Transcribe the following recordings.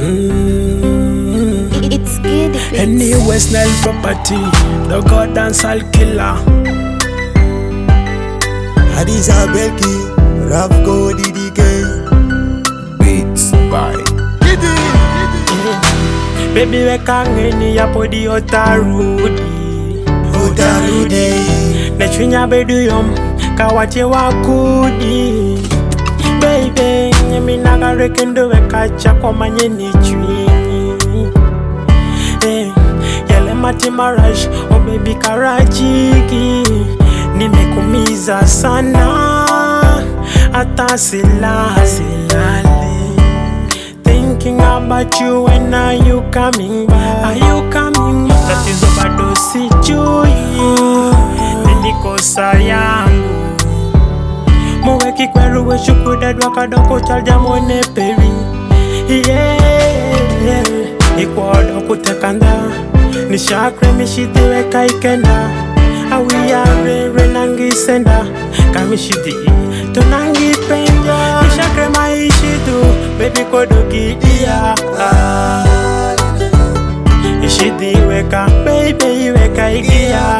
It's good. Any West Nile property, the god dancehall killer. Hadiza Belki, Rafko DDK. Beats by Didi. Baby weka ngeni ya podi otarudi. Nechunya bedu yom kawache wakudi. Baby nyeminaga rekendo weka chako manye ni chwini. Yale mati marash, oh baby karajiki. Nimekumiza sana, ata silale. Thinking about you, when are you coming back? Are you coming back? Tatizo bado sijui, nilikosa yangu. Mweki kweru we shukudad wakadoko chalja mwone peri. Ikwado kutekanda, nishakre mishidi kaikenda. Awiyare renangi senda, kamishidi tunangi penja. Nishakre maishidu, baby kodogidia. Ishidi weka, baby weka igia.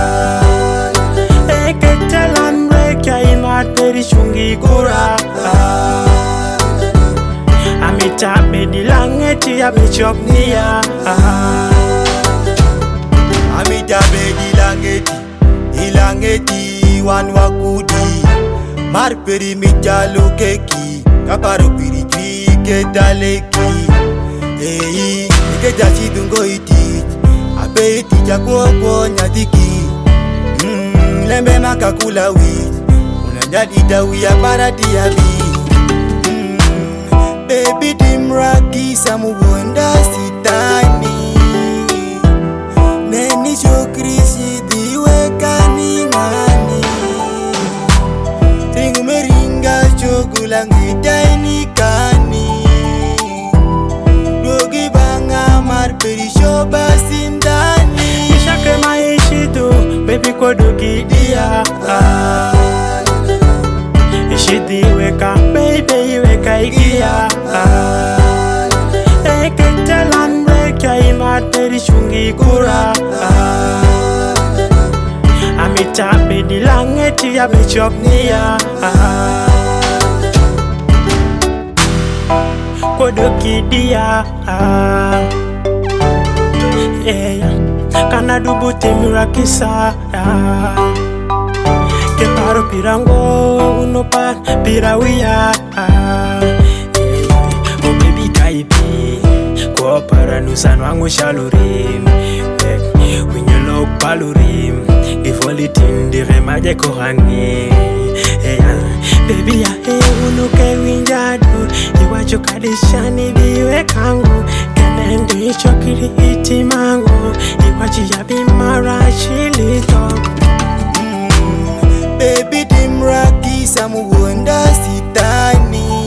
Eke telan weka imat peri shungi gura. Amita bedi langeti ya bechok niya. Amita bedi ilangeti wan wakudi. Marperi mijalo keki, kaparo piri jwike daleki. Ike jachi dungo iti, abe iti jako nyadiki. Lembe makakula wit, unajadi dawi ya barati ya bi. Baby dimraki samu wanda sitani. Neni shokrisi diwe kani ngani. Ringu meringa chokula ngitaini kani. Dogi banga marperi shoba sindani. Nishake maishidu, baby kodogi dia. Ishidi weka, baby weka igia. Eke telan weka imat peri shungi gura. Amita bedi langeti ya bechok niya. Kodogi dia. Kana dubu temura kisa. Keparo pirango unopan pirawia. Oh baby kaipi ko paranusan wangu shalurim. Winyolo palurim ifolitin diremaje kohani. Baby ya unuke winjado iwacho kadishani biwe kangu. Kenendo chokiri iti mango iwachi ya bimara shilito. Baby dimraki samu wanda sitani.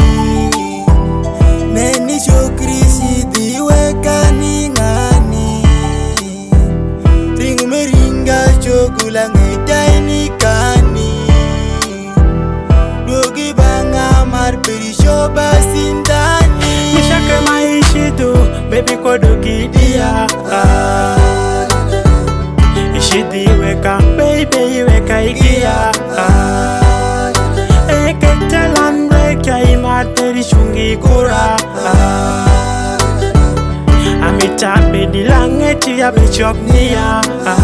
Neni shokrisi diwe kani ngani. Ringu meringa chokula ngitaini kani. Dogi banga marperi shoba sindani. Nishake maishidu, baby kodogi dia. Ishidi weka, baby weka igia. Eke telan weka imat peri shungi gura. Amita bedi langeti ya bechok niya.